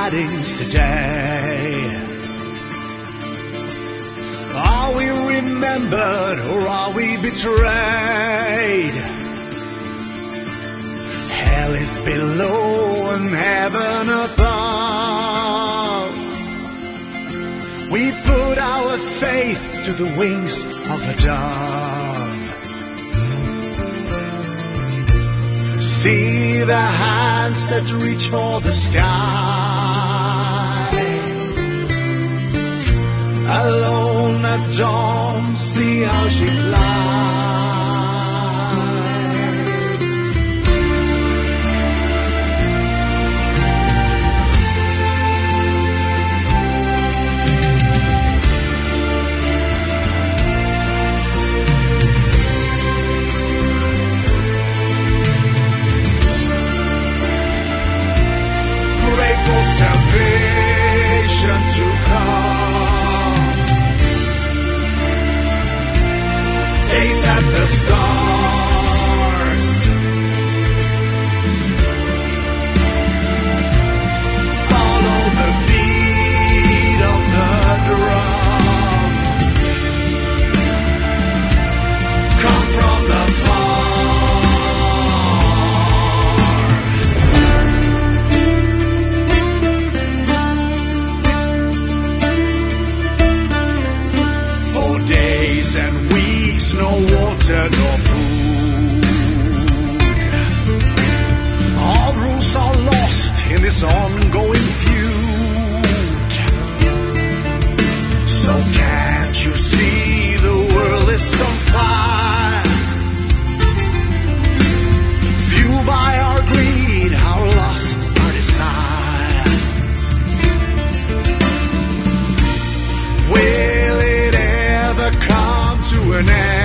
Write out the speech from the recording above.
tidings today. Are we remembered or are we betrayed? Hell is below and heaven above. We put our faith to the wings of a dove. See the hands that reach for the sky. Alone at dawn, see how she flies. For salvation to come, gaze at the stars, follow the beat of the drum, come from the far. And weeks, no water, no food. All rules are lost in this ongoing feud. So can't you see the world is on fire? Fueled by our greed, our lust, our desire. Will it ever come to an end?